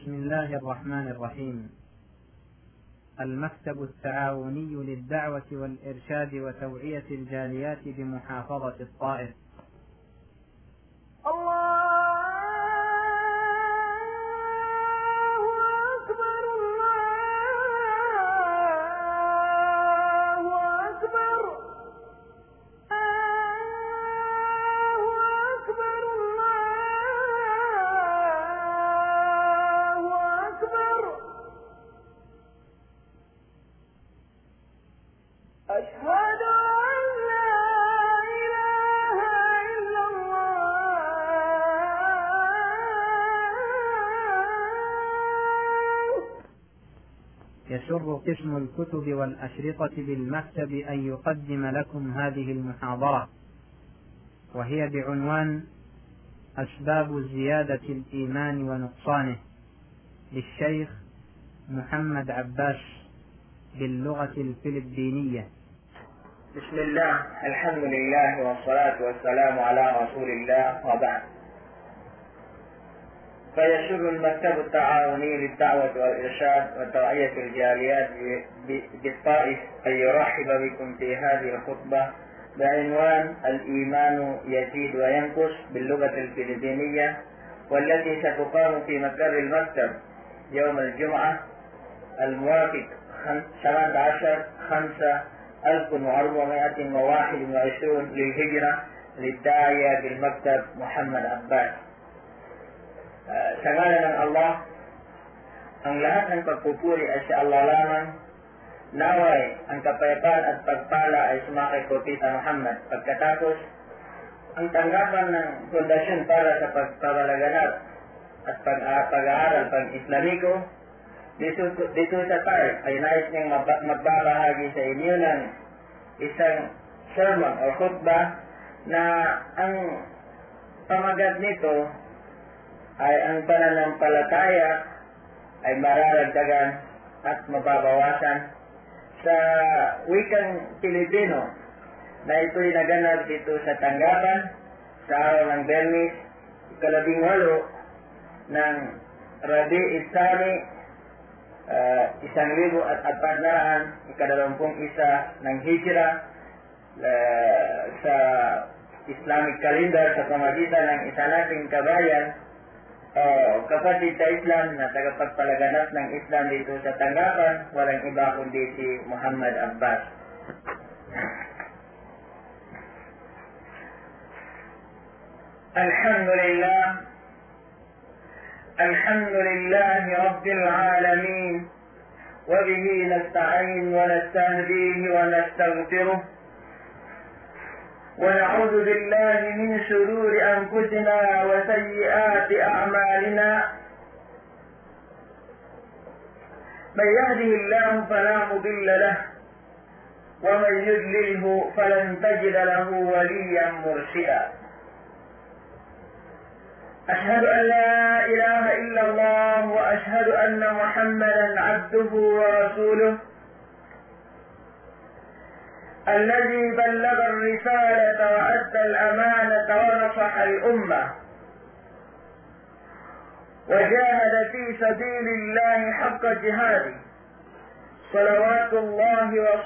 بسم الله الرحمن الرحيم. المكتب التعاوني للدعوة والإرشاد وتوعية الجاليات بمحافظة الطائف. يسر قسم الكتب والأشرطة بالمكتب أن يقدم لكم هذه المحاضرة، وهي بعنوان أسباب زيادة الإيمان ونقصانه، للشيخ محمد عباس باللغة الفلبينية. بسم الله، الحمد لله والصلاة والسلام على رسول الله، وبعد. فيسر المكتب التعاوني للدعوة والإرشاد وتوعية الجاليات بالطائف أن يرحب بكم في هذه الخطبة بعنوان الإيمان يزيد وينقص باللغة الفلبينية، والتي ستقام في مقر المكتب يوم الجمعة الموافق 17/5/1421 للهجرة للداعية بالمكتب محمد عباس. Sangalan ng Allah, ang lahat ng pagpupuri ay sa Allah lamang. Naway ang kapayapaan at pagpala ay sumakay Propeta Muhammad. Pagkatapos, ang tanggapan ng pundasyon para sa pagpapalaganap at pag-aaral pang-Islamiko dito sa Taif ay nais niyang magbabahagi sa inyo ng isang sermon o khutbah na ang pamagat nito ay ang pananampalataya ay mararagdagan at mababawasan. Sa wikang Pilipino na ito'y naganap dito sa tanggapan sa araw ng Bernis, 18 ng Rabi Isani, 1421 ng Hijra sa Islamic calendar, sa pamagitan ng isa nating kabayan kapatid sa Islam na tagapagpalaganap ng Islam dito sa tanggapan, walang iba kundi si Muhammad Abbas. Alhamdulillah Rabbil Alamin, wa bihi nasta'in wa nastahdihi wa nastaghfiruh, ونعوذ بالله من شرور أنفسنا وسيئات أعمالنا، من يهده الله فلا مضل له ومن يضلله فلن تجد له وليا مرشدا. أشهد أن لا إله إلا الله وأشهد أن محمدا عبده ورسوله الذي بلغ الرسالة وأدى الأمانة ونصح الأمة وجاهد في سبيل الله حق جهاده، صلوات الله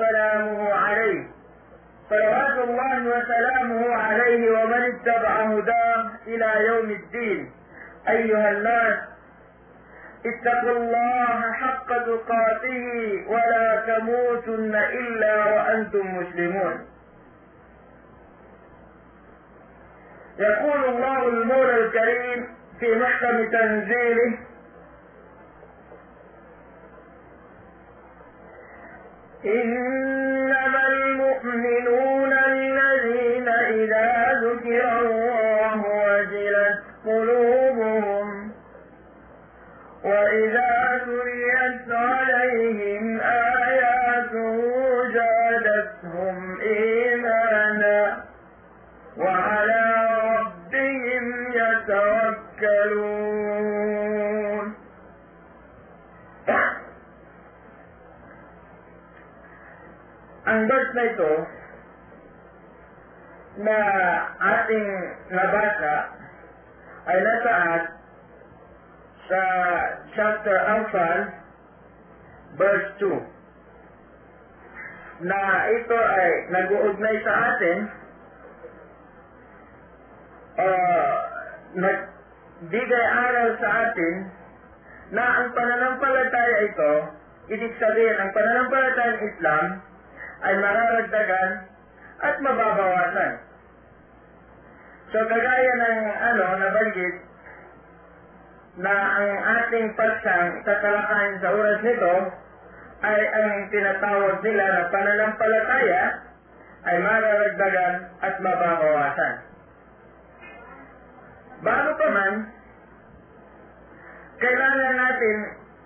وسلامه عليه ومن اتبع هداه إلى يوم الدين. أيها الناس، اتقوا الله حق تقاته ولا تموتن إلا وأنتم مسلمون. يقول الله المولى الكريم في محكم تنزيله: إنما المؤمنون الذين إذا ذكر الله وجلت قلوبهم وإذا تليت عليهم آياته زادتهم إيمانا وعلى ربهم يتوكلون. Ang verse na ito na ating nabasa ay nasa sa chapter Anfal, verse 2, na ito ay nag-uugnay sa atin, nagbigay aral sa atin na ang pananampalataya ito, ibig sabihin, ang pananampalatayang Islam ay mararagdagan at mababawasan. So, kagaya ng nabanggit na ang ating paksang tatalakayin sa oras nito ay ang tinatawag nila na pananampalataya ay mararagdagan at mababawasan. Bago pa man, kailangan natin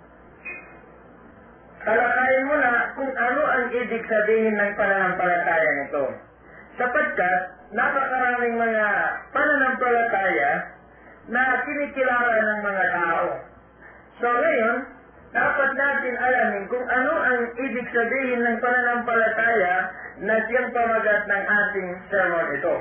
talakayin muna kung ano ang ibig sabihin ng pananampalataya nito. Sapagkat napakaraming mga pananampalataya na kinikilala ng mga tao. So ngayon, dapat natin alamin kung ano ang ibig sabihin ng pananampalataya na siyang pamagat ng ating sermon ito.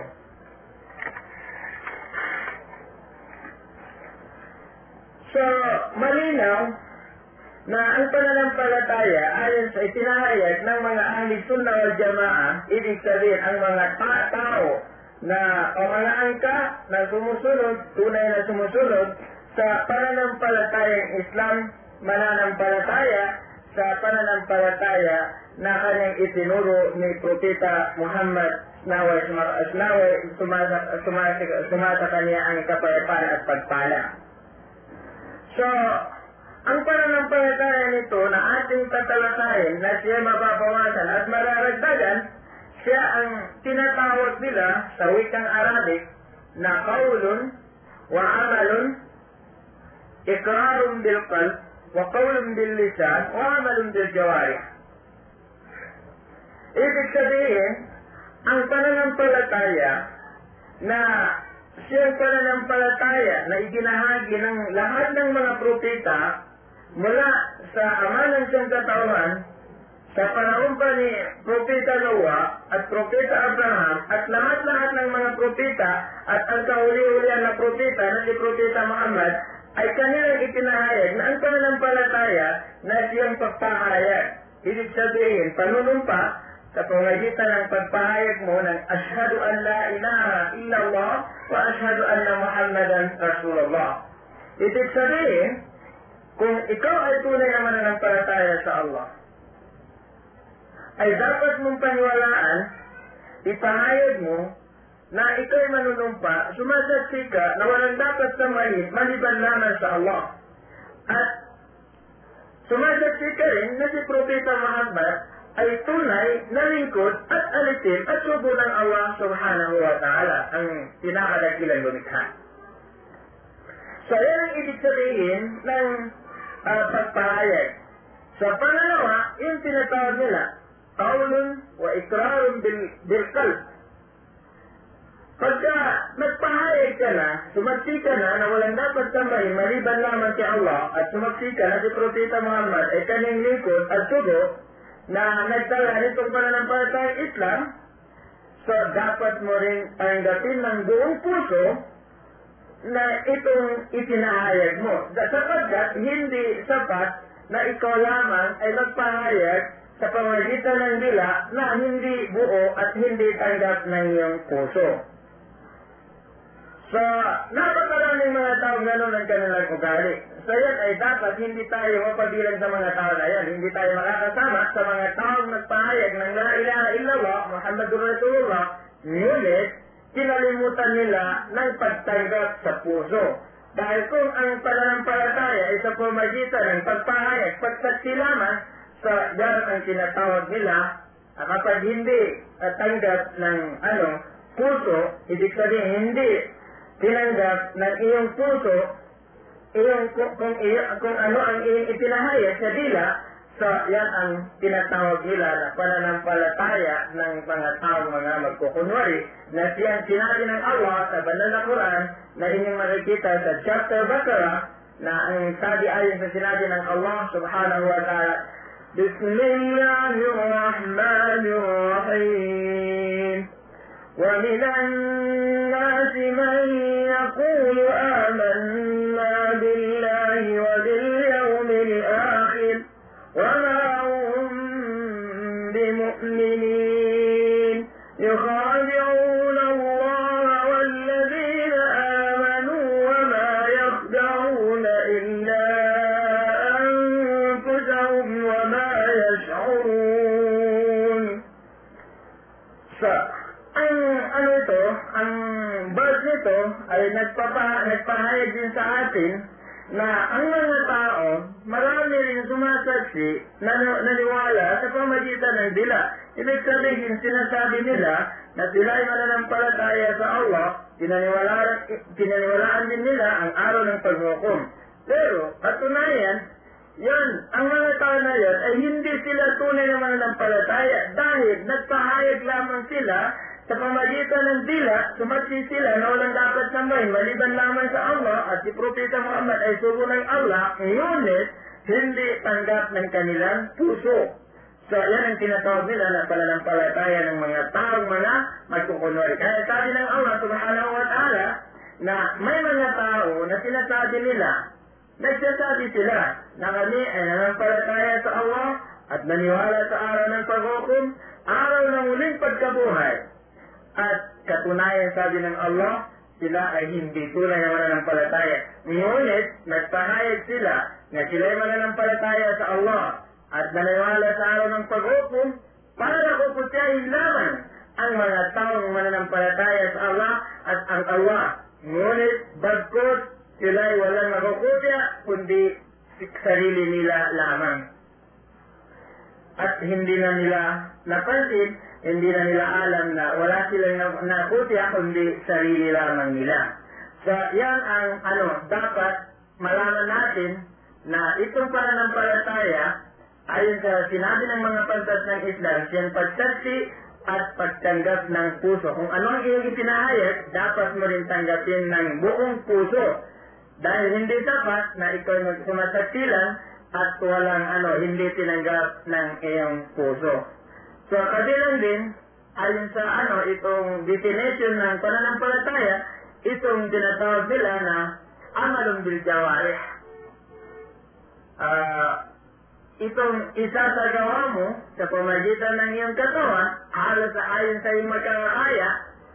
So, malinaw na ang pananampalataya ayon sa itinahayag ng mga ahli sunnah wal jamaa, ibig sabihin ang mga tao na o mga angka na sumusunod, tunay na sumusunod sa pananampalatayang Islam, mananampalataya sa pananampalataya na kanyang itinuro ni Propeta Muhammad sumasa kanya ang kapayapaan at pagpala. So, ang pananampalataya nito na ating tatalakayin na siya mababawasan at mararagdagan, siya ang tinatawag nila sa wikang Arabic na qawlun wa amalun, iqrarun bil qalb wa qawlun bil lisan wa amalun bil jawarih. Ibig sabihin, ang pananampalataya na siyang pananampalataya na iginahagi ng lahat ng mga propeta mula sa ama ng siyang katauhan sa panahon pa ni Propeta Noah at Propeta Abraham at lahat-lahat ng mga propeta at ang kahuli-hulihan na propeta na si Propeta Muhammad ay kanilang itinahayag na ang pananampalataya na siyang pagpahayag. Ibig sabihin, panunumpa sa pamagitan ng pagpahayag mo ng ashhadu an la ilaha illallah wa ashhadu anna Muhammadan Rasulullah. Ibig sabihin, kung ikaw ay tunay na mananampalataya sa Allah, ay dapat mong paniwalaan, ipahayag mo na ikaw ay manunumpa, sumasaksi ka na walang dapat samahin maliban lamang sa Allah. At sumasaksi ka rin na si Propeta Muhammad ay tunay na lingkod at alipin at subo ng Allah subhanahu wa ta'ala, ang pinakadakilang lumikha. So, yan ang ibig sabihin ng pagpahayag. Sa pangalawa, yung tinatawag nila, qawlun wa ikrarun bil qalb. Pagka nagpahayag ka na, sumaksi ka na walang dapat sambahin maliban lamang si Allah at sumaksi ka na si Propeta Muhammad ay kanyang lingkod at subo na nagtala nitong pananampalatayang Islam, so dapat mo rin tanggapin ng buong puso na itong itinahayag mo. Sapagkat hindi sapat na ikaw lamang ay magpahayag sa pamagitan ng dila na hindi buo at hindi tanggap ng iyong puso. So, napakaraming mga tao gano'n ang kanilang ugali. So, yan ay dapat hindi tayo mapabilang sa mga tao na yan. Hindi tayo makakasama sa mga taong nagpahayag ng la ilaha illallah, Muhammadur Rasulullah, ngunit kinalimutan nila ng pagtanggap sa puso. Dahil kung ang pananampalataya ay sa pamagitan ng pagpahayag, pagsaksi lamang, so yan ang tinatawag nila, kapag hindi tanggap ng puso, ibig sabihin hindi tinanggap ng iyong puso, kung ano ang iyong itinahayag sa dila, so yan ang tinatawag nila na pananampalataya ng mga taong mga magkukunwari na siyang sinabi ng Allah sa banal na Quran na inyong makikita sa chapter Baqarah na ang sabi ayon sa sinabi ng Allah subhanahu wa ta'ala, Bismillahirrahmanirrahim. ومن الناس من يقول آمنا بالله وما هم بمؤمنين يخادعون الله والذين آمنوا وما يخدعون إلا أنفسهم وما يشعرون. Ang verse nito ay nagpahayag din sa atin na ang mga tao, marami rin sumasaksi na naniwala sa pamagitan ng dila. Ibig sabihin, sinasabi nila na sila ay mananampalataya sa Allah, pinaniwalaan din nila ang araw ng paghukom. Pero, katunayan, yan, ang mga tao na yan ay hindi sila tunay na mananampalataya dahil nagpahayag lamang sila sa pamagitan ng dila, sumaksi sila na walang dapat sambahin maliban lamang sa Allah at si Propeta Muhammad ay sugo ng Allah, ngunit hindi tanggap ng kanilang puso. So, yan ang tinatawag nila na pananampalataya ng mga taong mga magkukunwari. Kaya sabi ng Allah subhanahu wa ta'ala na may mga tao na sinasabi nila, nagsasabi sila na kami ay nananampalataya sa Allah at naniwala sa araw ng paghukom, araw ng muling pagkabuhay. At katunayan sabi ng Allah, sila ay hindi tunay na mananampalataya. Ngunit, nagpahayag sila na sila ay mananampalataya sa Allah at naniwala sa araw ng paghukom para kuputyahin lamang ang mga taong mananampalataya sa Allah at ang Allah. Ngunit, bagkos sila ay walang makukutya kundi sarili nila lamang. At hindi na nila napansin, hindi na nila alam na wala silang nakutya kundi sarili lamang nila. So, yan ang dapat malaman natin na itong pananampalataya ayon sa sinabi ng mga pantas ng Islam, siyang pagsaksi at pagtanggap ng puso. Kung ano ang iyong ipinahayag, dapat mo rin tanggapin ng buong puso. Dahil hindi dapat na ikaw sumasaksi lang at walang hindi tinanggap ng iyong puso. So, kabilang din, ayon sa itong definition ng pananampalataya, itong tinatawag nila na amalun bil jawarih. Itong isasagawa mo sa pamagitan ng iyong katawan, halos ayon sa iyong magkakaya,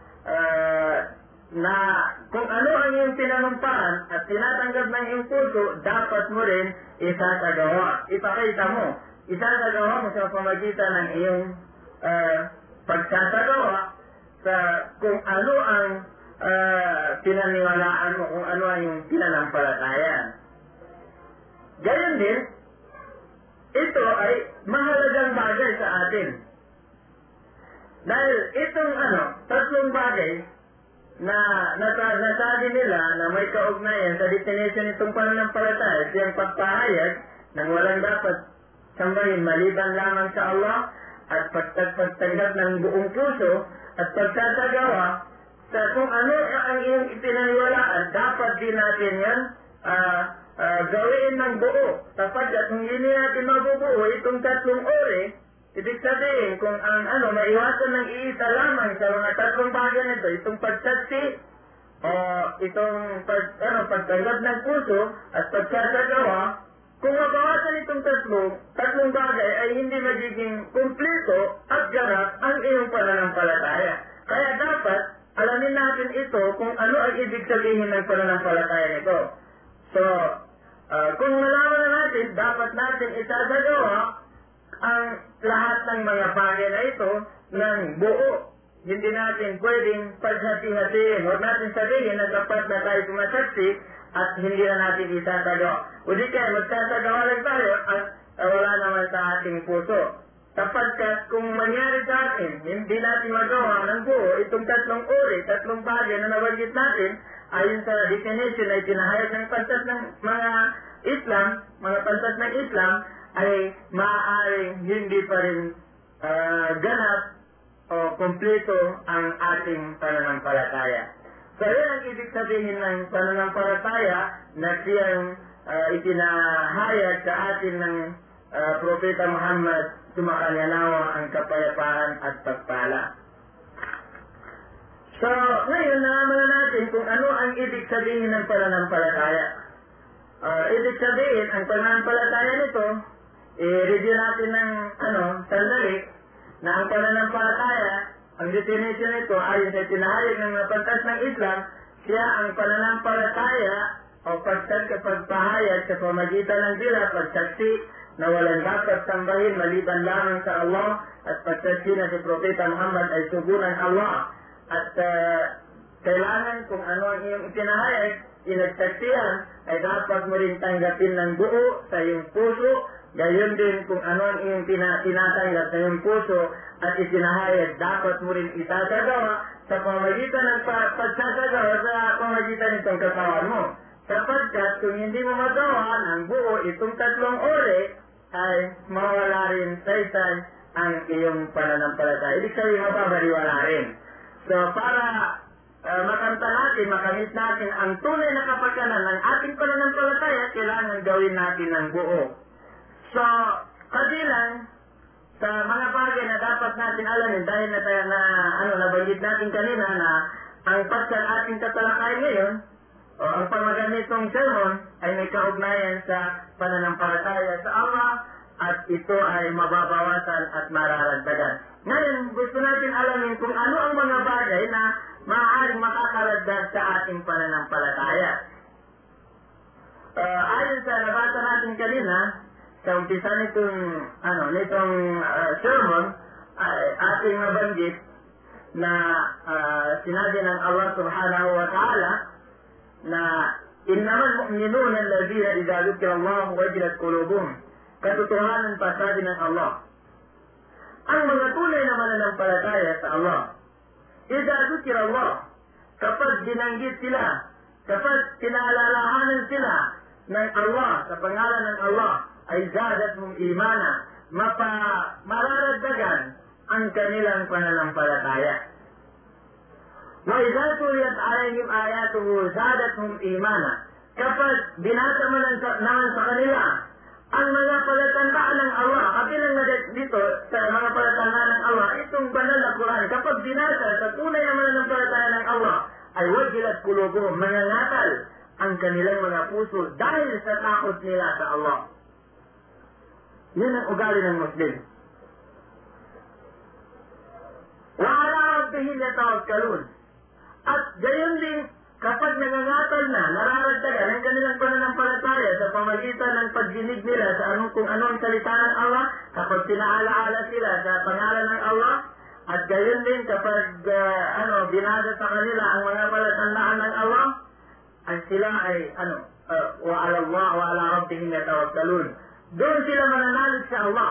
na kung ano ang iyong pinanumpaan at tinatanggap ng iyong puso, dapat mo rin isasagawa. Ipakita mo. Isasagawa mo sa pamagitan ng iyong pagsasagawa sa kung ano ang pinaniwalaan mo, kung ano ang iyong pinanampalatayan. Gayon din, ito ay mahalagang bagay sa atin. Dahil itong tatlong bagay na nasabi nila na may kaugnayan sa definition itong pananampalataya, siyang pagpahayag ng walang dapat sambahin maliban lamang sa Allah at pagtanggap ng buong puso at pagtatagawa sa kung ano ang iyong ipinaniwalaan, dapat din natin yan gawin ng buo. Sapagkat kung hindi natin mabubuo itong tatlong ori, ibig sabihin kung ang maiwasan ng iisa lamang sa mga tatlong bagay nito, itong pagsaksi o itong pagtanggap ng puso at pagtatagawa, kung mabawasan itong tatlong bagay ay hindi magiging kumpleto at ganap ang iyong pananampalataya. Kaya dapat alamin natin ito kung ano ang ibig sabihin ng pananampalataya nito. So, kung malaman na natin, dapat natin isasagawa ang lahat ng mga bagay na ito ng buo. Hindi natin pwedeng paghati-hatiin. Huwag natin sabihin na dapat na tayo sumasaksi at hindi na natin isasagawa. O di kaya magsasagawa lang tayo at wala naman sa ating puso. Sapagkat kung mangyari sa atin, hindi natin magawa ng buo itong tatlong bagay na nabanggit natin, ayon sa definition ay tinahayag ng pantas ng mga Islam, mga pantas ng Islam, ay maaaring hindi pa rin ganap o kompleto ang ating pananampalataya. So, yan ang ibig sabihin ng pananampalataya na siyang itinahayag sa atin ng Propeta Muhammad, sumakanyanawa ang kapayapaan at pagpala. So, ngayon nalaman na natin kung ano ang ibig sabihin ng pananampalataya. Ibig sabihin, ang pananampalataya nito i-review natin ng sandali na ang pananampalataya, ang definition nito ayon sa tinahayag ng napantas ng Islam, siya ang pananampalataya o pagpahayag sa pamagitan ng dila, pagsaksi na walang dapat sambahin maliban lamang sa Allah at pagsaksi na si Propeta Muhammad ay sugunan Allah at kailangan kung ano ang iyong itinahayag, inagsaksihan ay dapat mo rin tanggapin ng buo sa iyong puso, gayon din kung ano ang iyong tinatanggap sa iyong puso at itinahayag, dapat mo rin itasagawa sa pamagitan ng pagsasagawa sa pamagitan nitong katawan mo. Sapagkat kung hindi mo magawa ng buo itong tatlong uri, ay mawala rin sa isang ang iyong pananampalataya. Ibig sabihin, mababaliwala rin. So, para makanta natin, makamit natin ang tunay na kapakanan ng ating pananampalataya, kailangan gawin natin ng buo. So, kabilang sa mga bagay na dapat natin alamin, dahil nabanggit natin kanina na ang paksang ating tatalakayin ngayon, o ang pamaganitong sermon ay may kaugnayan sa pananampalataya sa Allah at ito ay mababawasan at mararagdagan. Ngayon, gusto natin alamin kung ano ang mga bagay na maaaring makakaragdag sa ating pananampalataya. Ayon sa nabasa natin kanina, sa umpisa nitong sermon, ay ating nabanggit na sinabi ng Allah subhanahu wa ta'ala na innamal mu'minuna alladhina idza dhukira Allah wajilat qulubuhum. Katotohanan pa sabi ng Allah, ang mga tunay na mananampalataya sa Allah, idza dhukira Allah, kapag binanggit sila, kapag pinaalalahanan sila ng Allah, sa pangalan ng Allah, ay zadatuhum imana, mararagdagan ang kanilang pananampalataya. Wa idza tuliyat alayhim ayatuhu zadatuhum imana, kapag binasa mo naman sa kanila ang mga palatandaan ng Allah, kabilang na dito sa mga palatandaan ng Allah, itong banal na Quran, kapag binasa sa tunay na mananampalataya ng Allah, ay wajilat qulubuhum, mangangatal ang kanilang mga puso dahil sa takot nila sa Allah. Yan ang ugali ng Muslim. Wa ala rabbihim yatawakkalun. At gayon din, kapag nangangatal na, nararagdagan ang kanilang pananampalataya sa pamagitan ng pagdinig nila sa kung ano ang salita ng Allah, kapag pinaalaala sila sa pangalan ng Allah, at gayon din kapag binasa sa kanila ang mga palatandaan ng Allah, ay sila ay wa ala Allah wa ala rabbihim yatawakkalun. Doon sila mananalig sa Allah.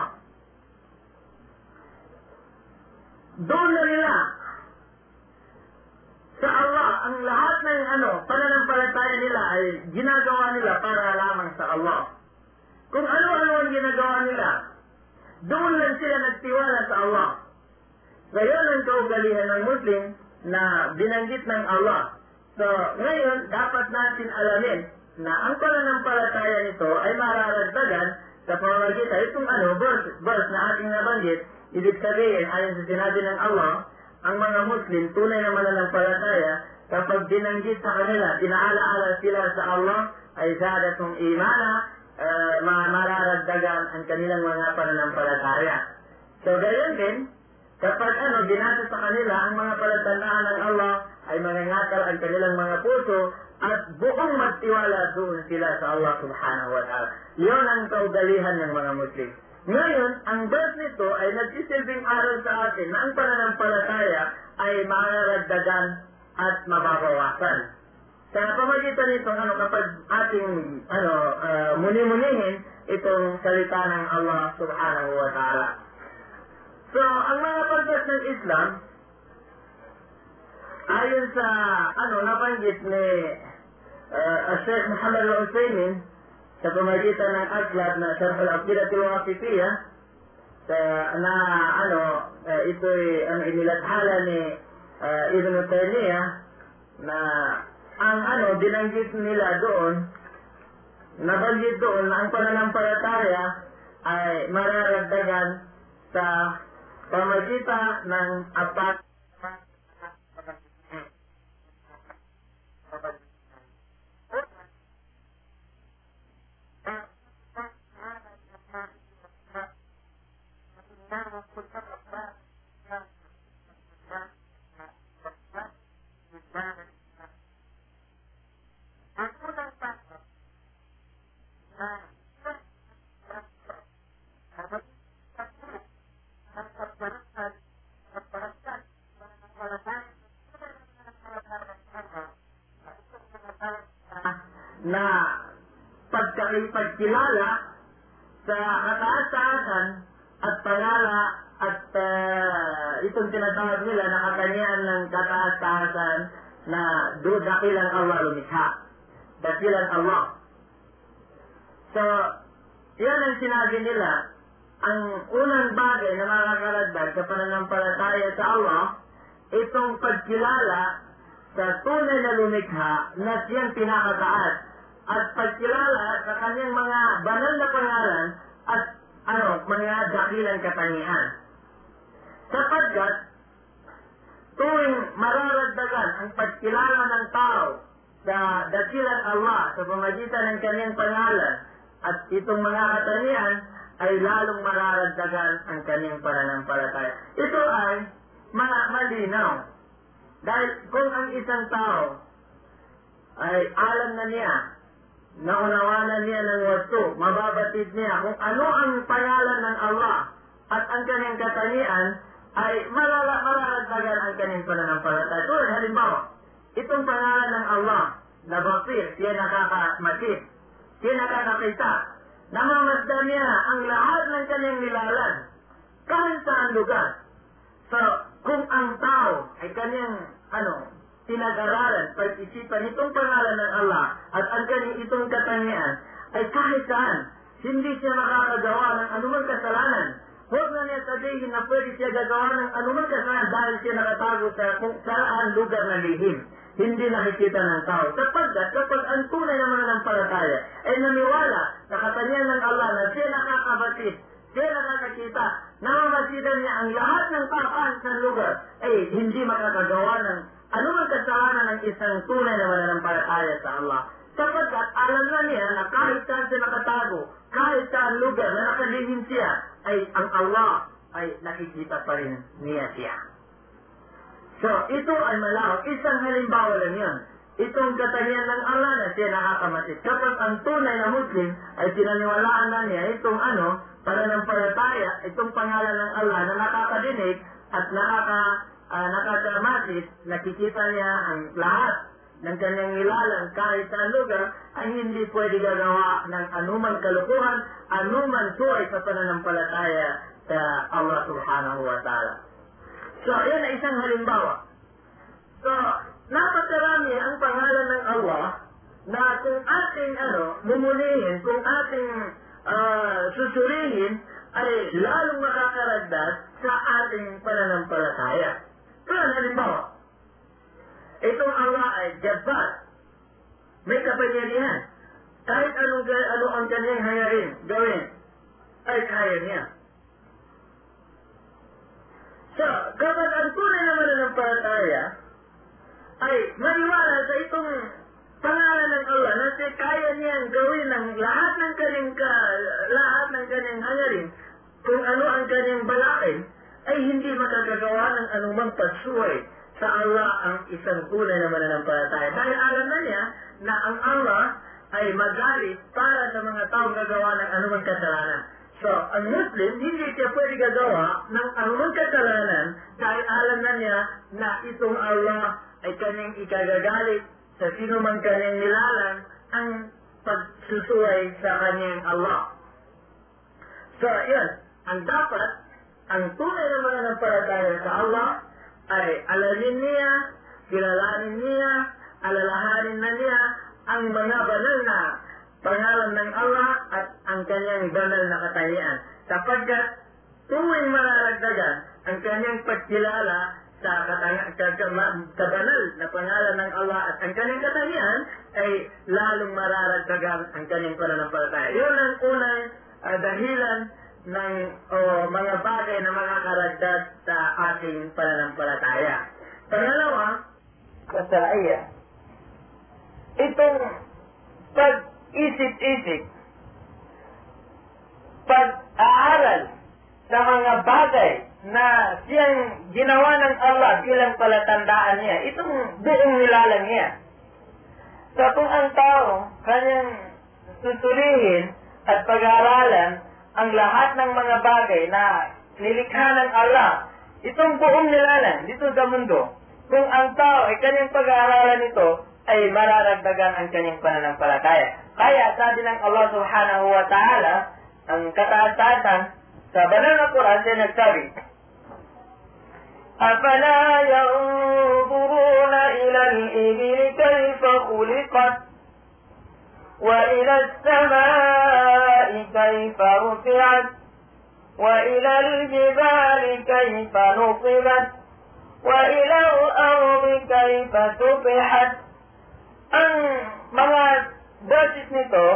Doon na nila sa Allah ang lahat ng pananampalataya nila ay ginagawa nila para lamang sa Allah. Kung ano-ano ang ginagawa nila, doon lang sila nagtiwala sa Allah. Ngayon ang kaugalihan ng Muslim na binanggit ng Allah. So, ngayon, dapat natin alamin na ang pananampalataya nito ay mararagdagan sa pamamagitan itong verse na ating nabanggit. Ibig sabihin, ayon sa sinabi ng Allah, ang mga Muslim, tunay na mananampalataya, kapag binanggit sa kanila, pinaalaala sila sa Allah, ay zadatum imana, mararagdagan ang kanilang mga pananampalataya. So, gayon din, kapag binasa sa kanila ang mga palatandaan ng Allah, ay mangangatal ang kanilang mga puso, at buong magtiwala doon sila sa Allah subhanahu wa ta'ala. Yun ang kaugalihan ng mga Muslim. Ngayon, ang verse nito ay nagsisilbing aral sa atin na ang pananampalataya ay mararagdagan at mababawasan. Sa pamagitan nito, kapag ating muni-munihin itong salita ng Allah subhanahu wa ta'ala. So, ang mga pagdas ng Islam, ayon sa nabanggit ni Sheikh Muhammad al-Utsaimin sa pamagitan ng aklat na Sharh al-Aqidah al-Wasitiyah, ito'y inilathala ni Ibn Taymiyyah na ang binanggit nila doon, nabanggit doon na ang pananampalataya ay mararagdagan sa pamagitan ng apat na pagkilala sa kataas-taasan at pangala at itong tinatawag nila na katangian ng kataas-taasan na dakilang Allah lumikha. Dakilang Allah. So, yan ang sinabi nila. Ang unang bagay na makakaragdag sa pananampalataya sa Allah, itong pagkilala sa tunay na lumikha na siyang pinakataas at pagkilala sa kanyang mga banal na pangalan at mga dakilang katangian. Sapagkat tuwing mararagdagan ang pagkilala ng tao sa dakilang Allah sa pamagitan ng kanyang pangalan at itong mga katangian ay lalong mararagdagan ang kanyang pananampalataya. Ito ay malinaw. Dahil kung ang isang tao ay alam na niya, naunawanan niya ng wasto, mababatid niya kung ano ang pangalan ng Allah at ang kanyang katangian, ay mararagdagan ang kanyang pananampalataya. Tulad halimbawa, itong pangalan ng Allah na Basir, siya nakakamatid, siya nakakakita, namamasdan niya ang lahat ng kanyang nilalan kahit saan lugar. So, kung ang tao ay kanyang pinag-aralan, pag-isipan itong pangalan ng Allah at ang kanyang itong katangian, ay kahit saan, hindi siya makakagawa ng anumang kasalanan. Huwag na niya sabihin na pwede siya gagawa ng anumang kasalanan dahil siya nakatago sa kung saan lugar na lihim. Hindi nakikita ng tao. Sapagkat kapag ang tunay na mananampalataya ay naniwala sa katangian ng Allah na siya nakakabatid, siya nakakakita, namamasidan niya ang lahat ng tao sa lugar, ay hindi makakagawa ng anumang kasalanan ng isang tunay na mananampalataya sa Allah. Sapagkat alam na niya na kahit saan siya nakatago, kahit saan lugar na nakalihim siya, ay ang Allah ay nakikita pa rin niya siya. So, ito ay malawak. Isang halimbawa lang yun. Itong katangian ng Allah na siya nakakamatid. Kapag ang tunay na Muslim ay sinaniwalaan na niya itong pananampalataya, itong pangalan ng Allah na nakakadinig at nakakamatis, nakikita niya ang lahat ng kanyang nilalang kahit sa lugar, ay hindi pwede gagawa ng anumang kalukuhan, anumang suway sa pananampalataya sa Allah subhanahu wa ta'ala. So, yan ay isang halimbawa. So, napakarami ang pangalan ng Allah na kung ating mumulihin, kung ating susurihin, ay lalong makakaragdag sa ating pananampalataya. Kaya halimbawa, itong Allah ay Jabbar. May kapangyarihan. Kahit ano ang kanyang hangarin, gawin, ay kaya niya. So, kapag ang tunay na mananampalataya ay maniwala sa itong pangalan ng Allah na siya kaya niyang gawin ng lahat ng kanyang hangarin, kung ano ang kanyang balakin, ay hindi makagagawa ng anumang pagsuway sa Allah ang isang tunay na mananampalataya. Dahil alam na niya na ang Allah ay magalit para sa mga taong gagawa ng anumang kasalanan. So, ang Muslim, hindi siya pwede gagawa ng anumang kasalanan dahil alam na niya na itong Allah ay kanyang ikagagalit sa sino man kanyang nilalang ang pagsusuway sa kanyang Allah. So, yun. Ang dapat, ang tunay na mananampalataya sa Allah ay alamin niya, kilalanin niya, alalahanin na niya ang mga banal na pangalan ng Allah at ang kanyang banal na katangian. Sapagkat tuwing mararagdagan ang kanyang pagkilala sa banal na pangalan ng Allah at ang kanyang katangian, ay lalong mararagdagan ang kanyang pananampalataya. Yun ang unang dahilan ng mga bagay na makakaragdag sa ating pananampalataya. Pangalawa, kasaiya. Itong pag-isip-isip, pag-aaral sa mga bagay na siyang ginawa ng Allah bilang palatandaan niya, itong buong nilalang niya. So kung ang tao kanyang susurihin at pag-aaralan ang lahat ng mga bagay na nilikha ng Allah, itong buong nilalang dito sa mundo, kung ang tao ay kanyang pag-aaralan ito, ay mararagdagan ang kanyang pananampalataya. Kaya sabi ng Allah subhanahu wa ta'ala, ang kataas-taasan sa banal na Quran ay nagsabi, أَفَلَا يَنْظُرُونَ إِلَى الْإِبِلِ كَيْفَ خُلِقَتْ وَإِلَى السَّمَاءِ كَيْفَ رُفِعَتْ وَإِلَى الْجِبَالِ كَيْفَ نُصِبَتْ وَإِلَى الْأَرْضِ كَيْفَ سُطِحَتْ. Ang mga verses nito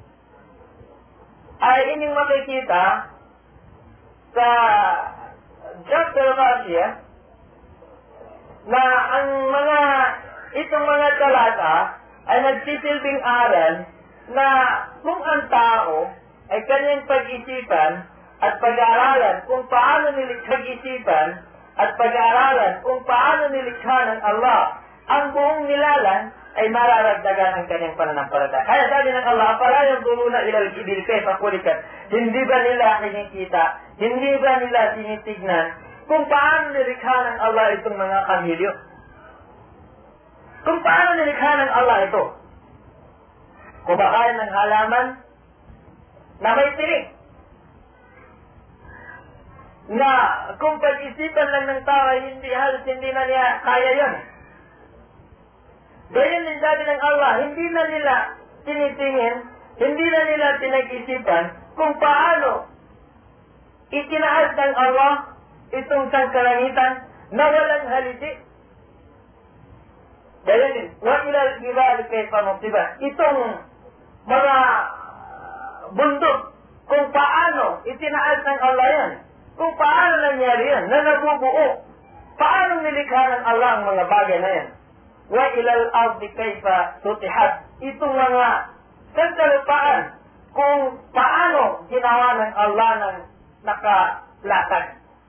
ay inyong makikita sa chapter of Asia na ang itong mga talata ay nagsisilbing aral na kung ang tao ay kanyang pag-isipan at pag-aaralan kung paano isipan at pag-aaralan kung paano nilikha ng Allah ang buong nilalang, ay mararagdagan ang kanyang pananampalataya. Kaya sabi ng Allah, "Afala yanzuruna ila al-ibil kayfa khuliqat." Hindi ba nila kinikita, hindi ba nila tinitignan kung paano nilikha ng Allah itong mga kamilyo? Kung paano nilikha ng Allah ito? Kumakain ng halaman na may tinik, na kung pag-isipan lang ng tao ay hindi na niya kaya yun. Ganyan din sabi ng Allah, hindi na nila tinitingin, hindi na nila pinag-isipan kung paano itinaas ng Allah itong sangkalangitan na walang haliti. Ganyan din, وَإِلَى الْجِبَالِ كَيْفَ نُصِبَتْ. Itong mga bundok, kung paano itinaas ng Allah yan, kung paano nangyari yan, na nabubuo, paano nilikha ng Allah ang mga bagay na yan. وَإِلَى الْأَرْضِ كَيْفَ سُطِحَتْ. Itong mga sangkalupaan, kung paano ginawa ng Allah ng nakalatag.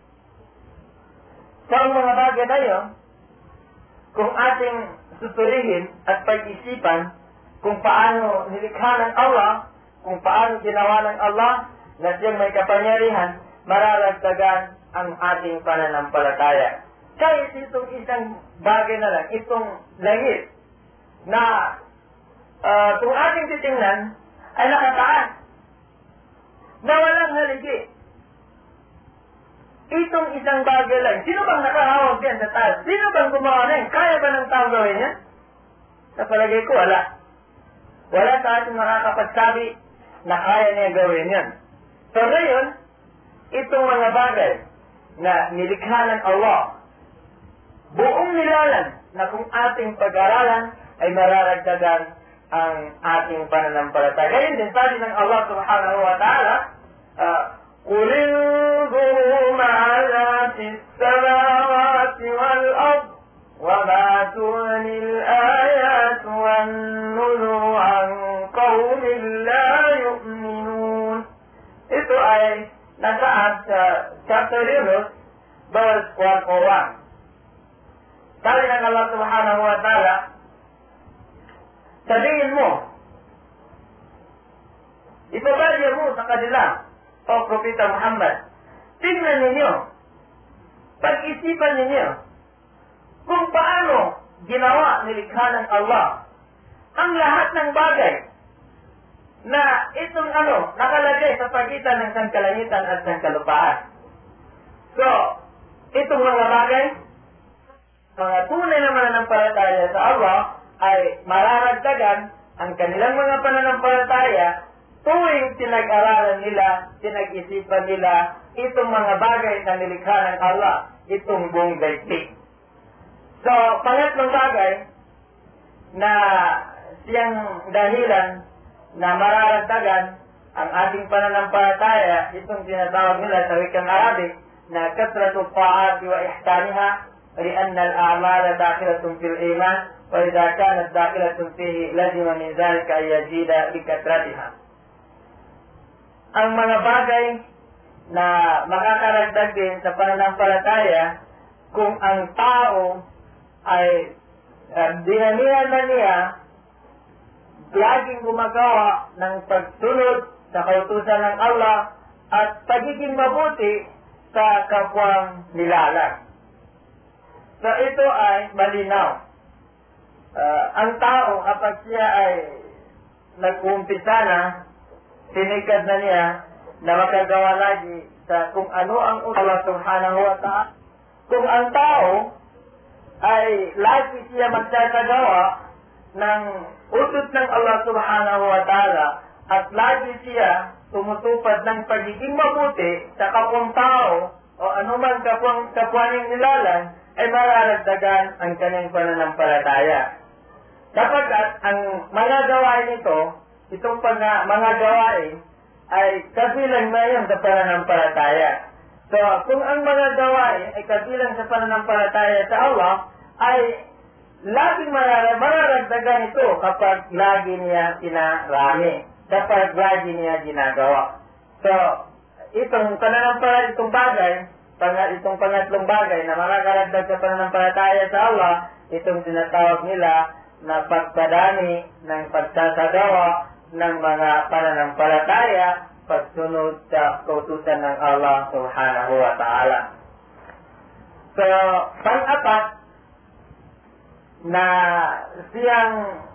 So, ang mga bagay na yun, kung ating susurihin at pag-isipan kung paano nilikha ng Allah, kung paano ginawa ng Allah, na siyang may kapangyarihan, mararagdagan ang ating pananampalataya. Kahit itong isang bagay na lang, itong langit, na kung ating titingnan, ay nakataas, na walang haligi. Itong isang bagay lang, sino bang nakahawag yan sa taas? Sino bang gumawa na yan? Kaya ba ng tao gawin yan? Sa palagay ko, wala. Wala sa ating makakapagsabi na kaya niya gawin yan. So ngayon, itong mga bagay na nilikha ng Allah, buong nilalang na kung ating pag-aralan ay mararagdagan ang ating pananampalataya. Ngayon din, sabi ng Allah subhanahu wa ta'ala, قُلِ انظُرُوا مَاذَا فِي السَّمَاوَاتِ وَالْأَرْضِ وَمَا تُغْنِي الْآيَاتُ وَالنُّذُرُ عَنْ قَوْمٍ لَا يُؤْمِنُونَ. Ito ay nasaan sa chapter Yunus, verse 101. Sabi ng Allah subhanahu wa ta'ala, sabihin mo, ipabadya mo sa kanila, o Propeta Muhammad, tingnan ninyo, pag-isipan ninyo, kung paano ginawa nilikha ng Allah ang lahat ng bagay na itong nakalagay sa pagitan ng sangkalangitan at sangkalupaan. So, itong mga bagay, mga tunay na mananampalataya sa Allah ay mararagdagan ang kanilang mga pananampalataya tuwing pinag-aralan nila, pinag-isipan nila itong mga bagay na nilikha ng Allah, itong buong daigdig. So, pangatlong bagay na siyang dahilan na mararagdagan ang ating pananampalataya, itong tinatawag nila sa wikang Arabic na kasratu ta'ati wa ihsaniha lianna al-a'mala dakhilatun fil iman wa idha kanat dakhilatun fihi lazima min dhalika an yazida bi kasratiha. Ang mga bagay na makakaragdag din sa pananampalataya kung ang tao ay dinamihan na niya laging gumagawa ng pagsunod sa kautusan ng Allah at pagiging mabuti sa kapwang nilalang. So ito ay malinaw. Ang tao kapag siya ay nag-uumpisa na, sinikad na niya na makagawa lagi sa kung ano ang Allah subhanahu wa ta'ala. Kung ang tao ay lagi siya magsasagawa ng utos ng Allah subhanahu wa ta'ala at lagi siya tumutupad ng pagiging mabuti sa kapwang tao o anuman kapwaning nilalang, ay mararagdagan ang kanyang pananampalataya. Sapagkat ang mga gawain ito, itong mga gawain, ay kabilang na yun sa pananampalataya. So, kung ang mga gawain ay kabilang sa pananampalataya sa Allah, ay laging mararagdagan ito kapag lagi niya sinarami, kapag lagi niya ginagawa. So, itong pananampalataya, itong bagay, itong pangatlong bagay na makakaragdag sa pananampalataya sa Allah, itong tinatawag nila na pagpadami ng pagsasagawa ng mga pananampalataya, pagsunod sa kautusan ng Allah subhanahu wa ta'ala. So, pang-apat na siyang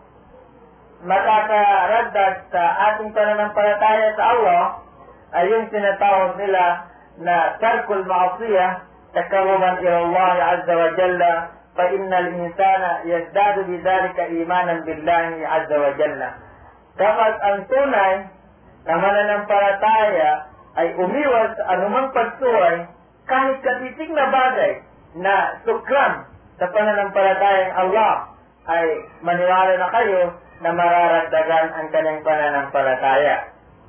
makakaragdag sa ating pananampalataya sa Allah ay yung tinatawag nila na tarkul ma'asiyah taqarruban ila Allah azza wa jalla fa innal insana yazdadu bidhalika imanan billahi azza wa jalla. Kapag ang tunay na mananampalataya ay umiwas sa anumang pagsuway kahit katiting na bagay na suklam sa pananampalatayang Allah, ay maniwala na kayo na mararagdagan ang kanyang pananampalataya.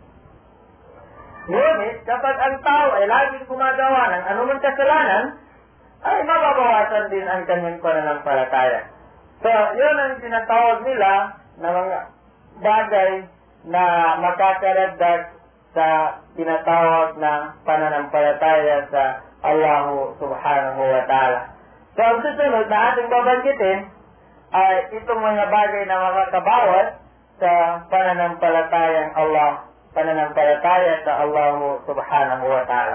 Ngunit, kapag ang tao ay laging gumagawa ng anumang kasalanan, ay mababawasan din ang kanyang pananampalataya. So, yun ang tinatawag nila na mga bagay na makakaragdag sa tinatawag na pananampalataya sa Allah subhanahu wa ta'ala. So, ang susunod na ating babanggitin ay itong mga bagay na makakabawas sa pananampalatayang Allah, pananampalataya sa Allah subhanahu wa ta'ala.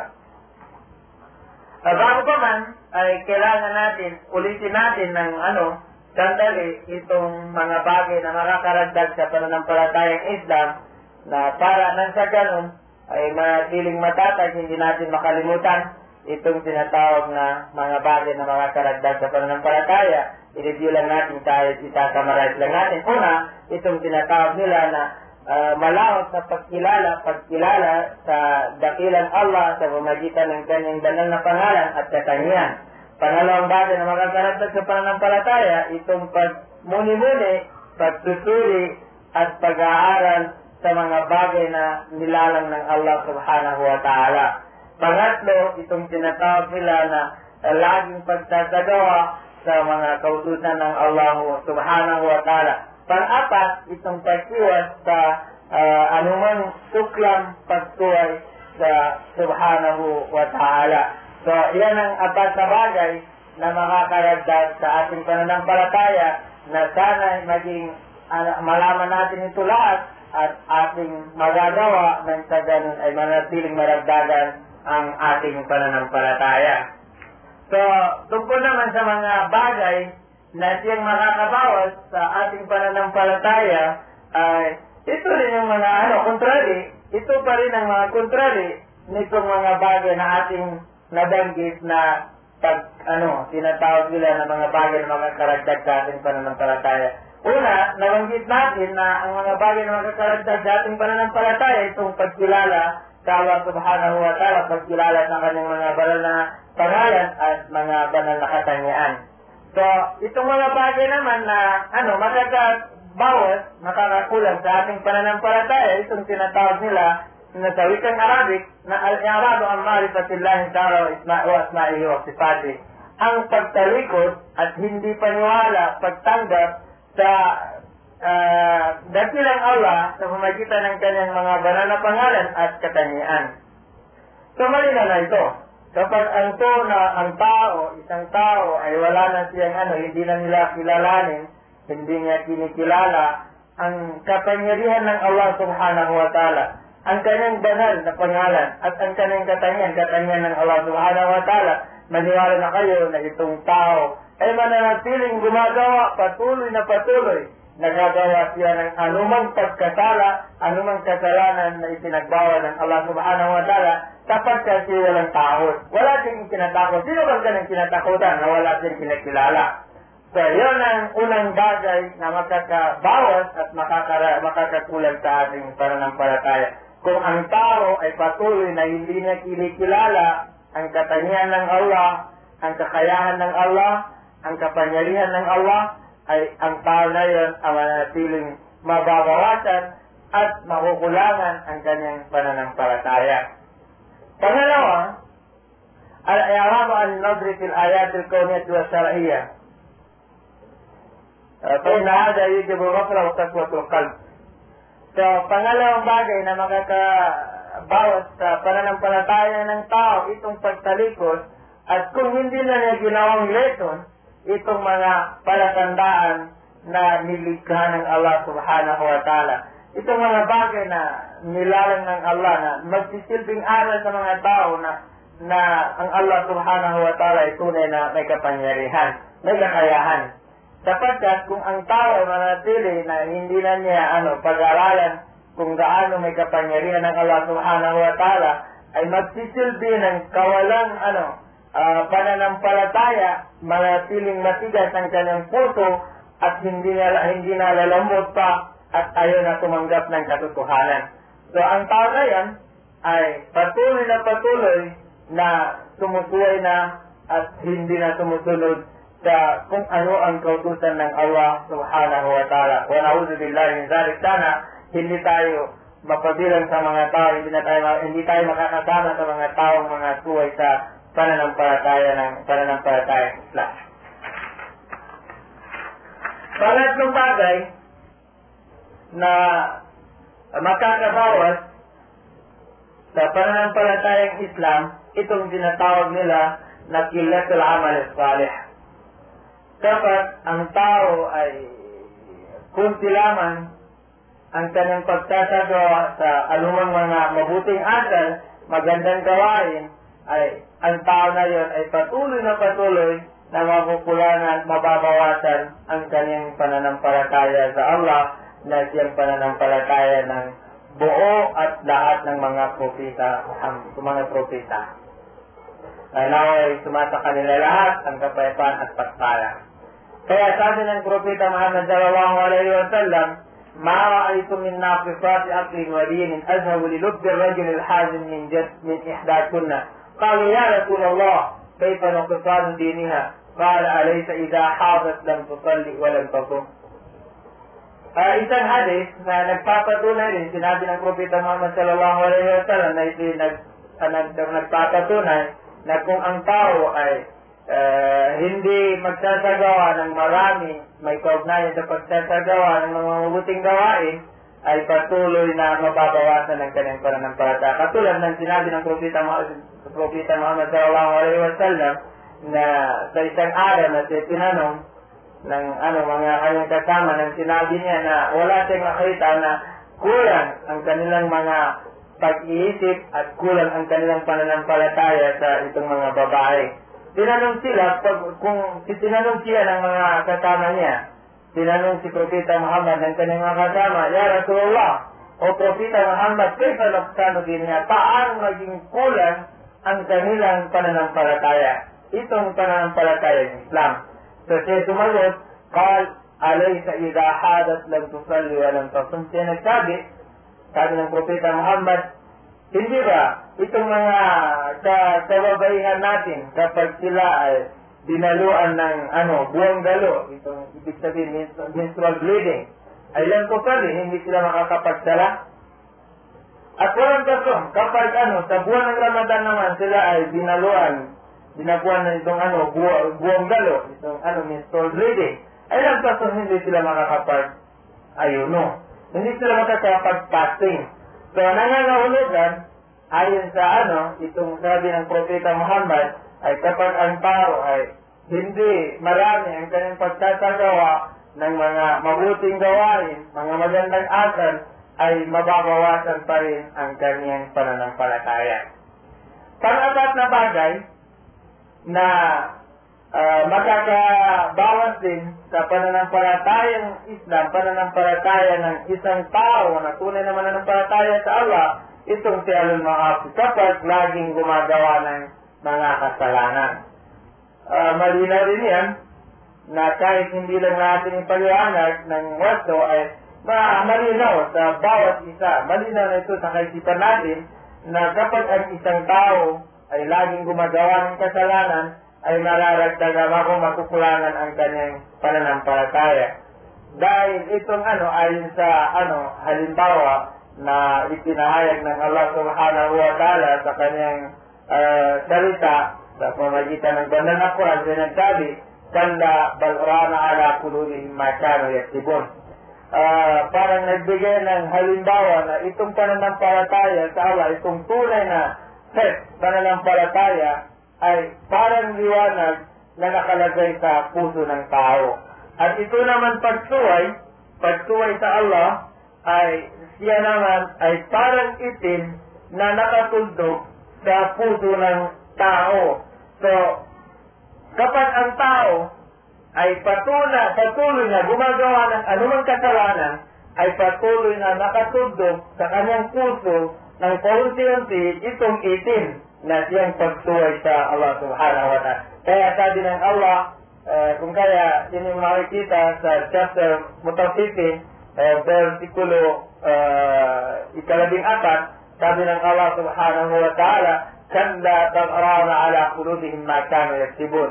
Bago pa man, ay kailangan natin, ulitin natin ng sandali itong mga bagay na makakaragdag sa pananampalatayang Islam na para nang sa ganun ay matiling matatag, hindi natin makalimutan itong tinatawag na mga bagay na makakaragdag sa pananampalataya. I-review lang natin tayo, isa-summarize lang natin. Una, itong tinatawag nila na malawak na pagkilala sa dakilang Allah sa pamagitan ng kanyang banal na pangalan at katangian. Pangalawang bagay na makakaragdag sa pananampalataya, itong pagmuni-muni, pagsusuri at pag-aaral sa mga bagay na nilalang ng Allah subhanahu wa ta'ala. Pangatlo, itong tinatawag nila na laging pagsasagawa sa mga kautusan ng Allah subhanahu wa ta'ala. Pang-apat, itong pag-iwas sa anumang suklam pagsuway sa subhanahu wa ta'ala. So, yan ang apat na bagay na makakaragdag sa ating pananampalataya na sana maging malaman natin ito lahat at ating magagawa nang sa ganun ay manatiling maragdagan ang ating pananampalataya. So, tungkol naman sa mga bagay na siyang makakabawas sa ating pananampalataya, ay ito rin yung mga contrary. Ito pa rin ang mga contrary nitong mga bagay na ating nabanggit na tinatawag nila na mga bagay na makakaragdag sa ating pananampalataya. Una, nabanggit natin na ang mga bagay na makakaragdag sa ating pananampalataya, itong pagkilala sa Allah subhanahu wa ta'ala, pagkilala sa kanyang mga banal na pangalan at mga banal na katangian. So, itong mga bagay naman na makakabawas, makakakulang sa ating pananampalataya, itong tinatawag nila na sa wikang Arabic na al-i'radu an ma'rifatillahi ta'ala wa asma'ihi wa sifatihi. Ang pagtalikod at hindi paniwala, pagtanggap sa dakilang Allah sa pamagitan ng kanyang mga banal na pangalan at katangian. So, malinaw na ito. Kapag isang tao ay wala na siyang hindi na nila kilalanin, hindi niya kinikilala ang kapangyarihan ng Allah subhanahu wa ta'ala, ang kanyang banal na pangalan, at ang kanyang katangian ng Allah subhanahu wa ta'ala, maniwala na kayo na itong tao ay mananatiling gumagawa patuloy, nagagawa siya ng anumang pagkasala, anumang kasalanan na ipinagbawal ng Allah subhanahu wa ta'ala, sapagkat siya walang takot. Wala siyang kinatakot. Sino bang ganang kinatakutan na wala siyang kinakilala? So, yun ang unang bagay na makakabawas at makakakulang sa ating pananampalataya. Kung ang tao ay patuloy na hindi niya kinikilala ang katangian ng Allah, ang kakayahan ng Allah, ang kapangyarihan ng Allah, ay ang tao na yun ang manatiling mababawasan at makukulangan ang kanyang pananampalataya. Pangalawa, al-i'rab an-nadri fil ayat al-kawniyah wa syar'iyyah. فإن هذا يجب الغفلة وقسوة القلب. So, pangalawang bagay na makakabawas sa pananampalataya ng tao, itong pagtalikod, at kung hindi na niya ginawang lesson, itong mga palatandaan na nilikha ng Allah subhanahu wa ta'ala. Itong mga bagay na nilalang ng Allah na magsisilbing aral sa mga tao na ang Allah subhanahu wa ta'ala ay tunay na may kapangyarihan, may kakayahan. Sapagkat kung ang tao ay manatili na hindi na niya pag-aralan kung gaano may kapangyarihan ng Allah subhanahu wa ta'ala, ay magsisilbi ng kawalang pananampalataya, manatiling matigas ang kanyang puso at hindi na lalambot pa at ayaw na tumanggap ng katotohanan. So ang tao na yan ay patuloy na sumusuway na at hindi na sumusunod sa kung ano ang kautusan ng Allah subhanahu wa ta'ala. Wa na'udhu billahi min dhalik. Sana hindi tayo mapabilang sa mga tao, hindi tayo makakasama sa mga taong mga suway sa pananampalataya ng Islam. Pangatlong bagay na makakabawas sa pananampalatayang Islam, itong tinatawag nila na qillatul amal salih. Kapag ang tao ay kunti lamang ang kanyang pagsasagawa sa anumang mga mabuting asal, magandang gawain, ay ang tao na yon ay patuloy na makukulangan, mababawasan ang kanyang pananampalataya sa Allah na siyang pananampalataya ng buo at lahat ng mga propeta. Naway sumasa kanila lahat ang kapayapaan at pagpala. Kaya sabi ng Propeta Muhammad sallallahu alaihi wa sallam, ما رأيت من ناقصات عقل ودين أذهب للب الرجل الحازم من إحداثهن. قالوا يا رسول الله كيف نقصان دينها؟ قال أليس إذا حاضت لم تصلي ولم تصم. Isang hadith na nagpapatunay rin, sinabi ng Propeta Muhammad sallallahu alaihi wa sallam na nagpapatunay na kung ang tao ay hindi magsasagawa ng marami, may kaugnayan sa pagsasagawa ng mga mabuting gawain, ay patuloy na mababawasan ng kanyang pananampalataya. Katulad ng sinabi ng Propeta Muhammad sallallahu alaihi wa sallam na sa isang araw na siya tinanong ng mga kanyang kasama, nang sinabi niya na wala siyang makita na kulang ang kanilang mga pag-iisip at kulang ang kanilang pananampalataya sa itong mga babae. Tinanong siya ng mga kasama niya, tinanong si Propeta Muhammad ng kanyang mga kasama, Ya Rasulullah, o Propeta Muhammad, kaysa naksano din niya, paano maging kulang ang kanilang pananampalataya? Itong pananampalataya ng Islam. So siya sumagot, Qal, alaysa idha hadat lam tusalli wa lam tasum. Siya nagsabi, sabi ng Propeta Muhammad, hindi ba itong mga kababaihan natin kapag sila ay dinaluan ng buwang dalo, itong ibig sabihin menstrual bleeding, ay lang tusali, hindi sila makakapagsala? At walang kasong, kapag sa buwan ng Ramadan naman sila ay dinabuan ng itong buwang dalo, itong menstrual bleeding, ay lang kasong hindi sila makakapag-ayuno. Hindi sila makakapag-fasting. So, nangangahulugan, ayon sa itong sabi ng Propeta Muhammad, ay kapag ang tao ay hindi marami ang kanyang pagsasagawa ng mga mabuting gawain, mga magandang asal, ay mababawasan pa rin ang kanyang pananampalataya. Pang-apat na bagay na makakabawas din sa pananampalatayang Islam, pananampalataya ng isang tao na tunay na mananampalataya sa Allah, itong si al-ma'asi kapag laging gumagawa ng mga kasalanan. Malinaw rin yan na kahit hindi lang natin ipaliwanag ng wasto ay malinaw sa bawat isa. Malinaw na ito sa kaisipan natin na kapag ang isang tao ay laging gumagawa ng kasalanan, ay mararagdagan ako makukulangan ang kanyang pananampalataya. Dahil itong ayon sa halimbawa na ipinahayag ng Allah subhanahu wa ta'ala sa kanyang salita sa pamagitan ng banal na Quran, sinagsabi, kalla bal rana ala qulubihim ma kanu yaktubun. Parang nagbigay ng halimbawa na itong pananampalataya sa Allah, itong tunay na pananampalataya ay parang liwanag na nakalagay sa puso ng tao. At ito naman pagsuway sa Allah, ay siya naman ay parang itim na nakatuldok sa puso ng tao. So, kapag ang tao ay patuloy na gumagawa ng anumang kasalanan, ay patuloy na nakatuldok sa kanyang puso ng paunti-unti itong itim na siyang pagsuway sa Allah subhanahu wa ta'ala. Kaya sabi ng Allah, kung kaya yun yung makikita sa chapter Mutaffifin, versikulo 14, sabi ng Allah subhanahu wa ta'ala, kalla tagrana ala qulubihim ma kanu yaktubun.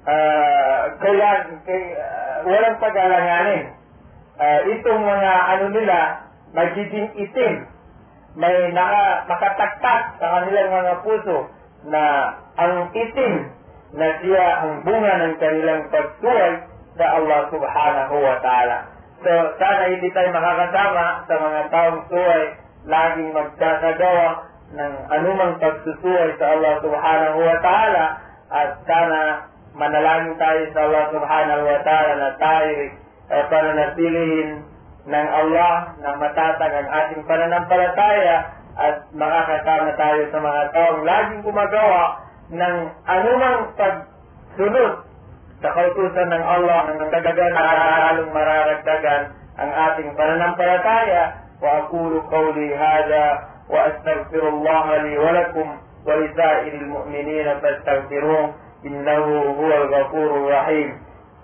Kaya walang pag-alanganin. Itong mga nila, magiging itim, may makataktak sa kanilang mga puso na ang itim na siya ang bunga ng kanilang pagsuway sa Allah subhanahu wa ta'ala. So, sana hindi tayo makakasama sa mga taong suway, laging magkakagawa ng anumang pagsusuway sa Allah subhanahu wa ta'ala, at sana manalangin tayo sa Allah subhanahu wa ta'ala na tayo pananatilihin ng Allah na matatag ang ating pananampalataya at makakasama tayo sa mga taong laging gumagawa ng anumang pagsunod sa kautusan ng Allah ng dagdagan na lalong mararagdagan ang ating pananampalataya. Wa aqulu qawli hadha wa astaghfirullah li wa lakum wa li sa'iril mu'minina fastaghfiruhu innahu huwal ghafurur rahim.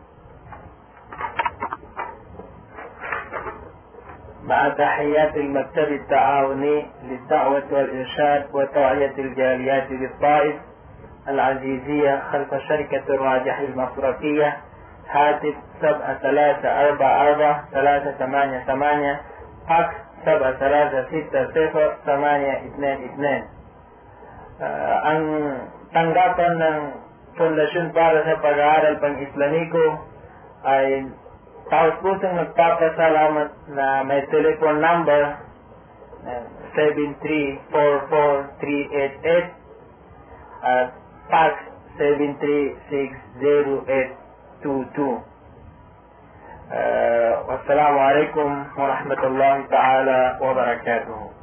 مع تحيات المكتب التعاوني للدعوة والإرشاد وتوعية الجاليات بالطائف العزيزية خلف شركة الراجح المصرفية، هاتف 7344-388 فاكس 7360-822. Ang tanggapan ng Pundasyon para sa Pag-aaral Pang-Islamiko ay taos pusong nagpapasalamat na may telephone number 7344388 at fax 7360822. Wassalamu alaikum warahmatullahi ta'ala wabarakatuh.